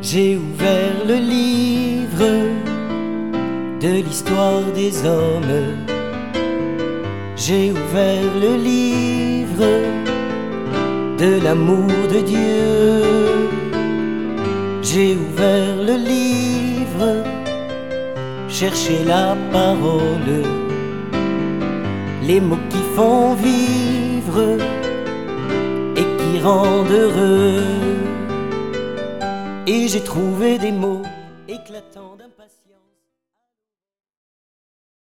J'ai ouvert le livre de l'histoire des hommes. J'ai ouvert le livre de l'amour de Dieu. J'ai ouvert le livre, chercher la parole, les mots qui font vivre et qui rendent heureux. Et j'ai trouvé des mots